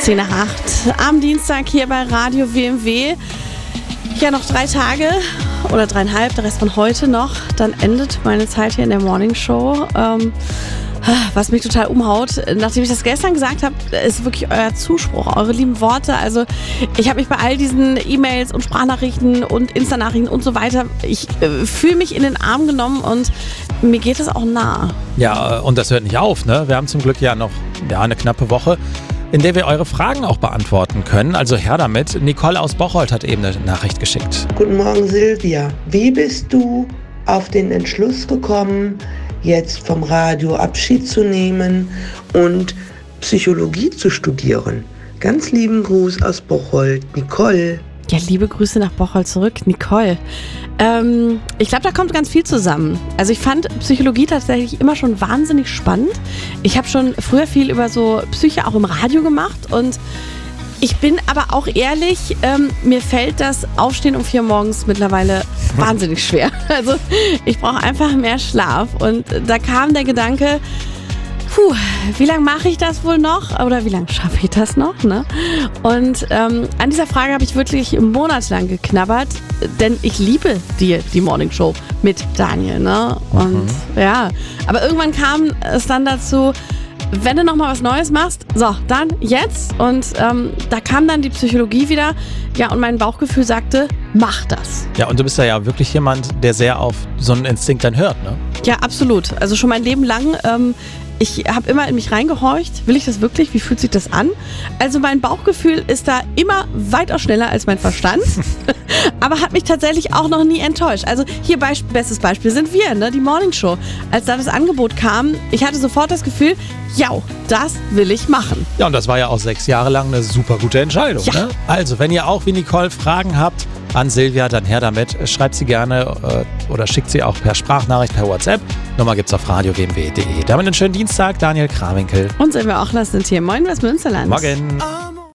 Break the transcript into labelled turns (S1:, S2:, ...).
S1: 10 nach 8 am Dienstag hier bei Radio WMW. Ja, noch 3 Tage oder 3,5, der Rest von heute noch. Dann endet meine Zeit hier in der Morning Show. Was mich total umhaut, nachdem ich das gestern gesagt habe, ist wirklich euer Zuspruch, eure lieben Worte. Also ich habe mich bei all diesen E-Mails und Sprachnachrichten und Insta-Nachrichten und so weiter, ich fühle mich in den Arm genommen und mir geht es auch nah.
S2: Ja, und das hört nicht auf, ne? Wir haben zum Glück ja noch eine knappe Woche, in der wir eure Fragen auch beantworten können. Also her damit. Nicole aus Bocholt hat eben eine Nachricht geschickt.
S3: Guten Morgen, Silvia. Wie bist du auf den Entschluss gekommen, jetzt vom Radio Abschied zu nehmen und Psychologie zu studieren? Ganz lieben Gruß aus Bocholt, Nicole.
S1: Ja, liebe Grüße nach Bocholt zurück, Nicole. Ich glaube, da kommt ganz viel zusammen. Also ich fand Psychologie tatsächlich immer schon wahnsinnig spannend. Ich habe schon früher viel über so Psyche auch im Radio gemacht und ich bin aber auch ehrlich, mir fällt das Aufstehen um 4 Uhr morgens mittlerweile wahnsinnig schwer. Also ich brauche einfach mehr Schlaf und da kam der Gedanke, wie lange mache ich das wohl noch? Oder wie lange schaffe ich das noch? Ne? Und an dieser Frage habe ich wirklich monatelang geknabbert, denn ich liebe die Morning Show mit Daniel. Ne? Und ja, aber irgendwann kam es dann dazu, wenn du nochmal was Neues machst, so, dann jetzt. Und da kam dann die Psychologie wieder. Ja, und mein Bauchgefühl sagte, mach das.
S2: Ja, und du bist ja wirklich jemand, der sehr auf so einen Instinkt dann hört, ne?
S1: Ja, absolut. Also schon mein Leben lang. Ich habe immer in mich reingehorcht. Will ich das wirklich? Wie fühlt sich das an? Also mein Bauchgefühl ist da immer weitaus schneller als mein Verstand. Aber hat mich tatsächlich auch noch nie enttäuscht. Also hier bestes Beispiel sind wir, ne? Die Morning Show. Als da das Angebot kam, ich hatte sofort das Gefühl, ja, das will ich machen.
S2: Ja, und das war ja auch 6 Jahre lang eine super gute Entscheidung. Ja. Ne? Also, wenn ihr auch wie Nicole Fragen habt an Silvia, dann her damit. Schreibt sie gerne oder schickt sie auch per Sprachnachricht, per WhatsApp. Nummer gibt's auf radiowmw.de. Damit einen schönen Dienstag. Daniel Krawinkel
S1: und Silvia Ochler sind hier. Moin, Westmünsterland.
S2: Morgen.